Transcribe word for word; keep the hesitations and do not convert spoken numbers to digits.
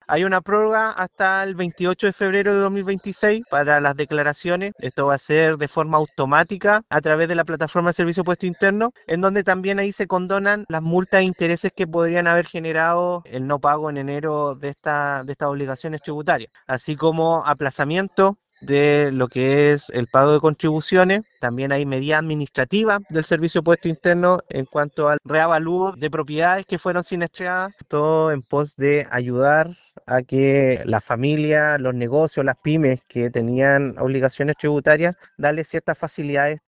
Hay una prórroga hasta el veintiocho de febrero de dos mil veintiséis para las declaraciones. Esto va a ser de forma automática a través de la plataforma de Servicio Puesto Interno, en donde también ahí se condonan las multas e intereses que podrían haber generado el no pago en enero de, esta, de estas obligaciones tributarias, así como aplazamiento de lo que es el pago de contribuciones. También hay medidas administrativas del Servicio Puesto Interno en cuanto al reavalúo de propiedades que fueron siniestradas, todo en pos de ayudar a que las familias, los negocios, las pymes que tenían obligaciones tributarias, darle ciertas facilidades